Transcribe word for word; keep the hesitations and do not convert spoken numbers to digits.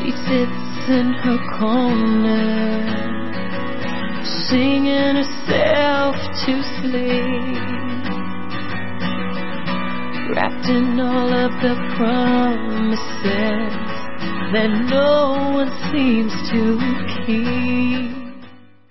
She sits in her corner, singing herself to sleep, wrapped in all of the promises that no one seems to keep.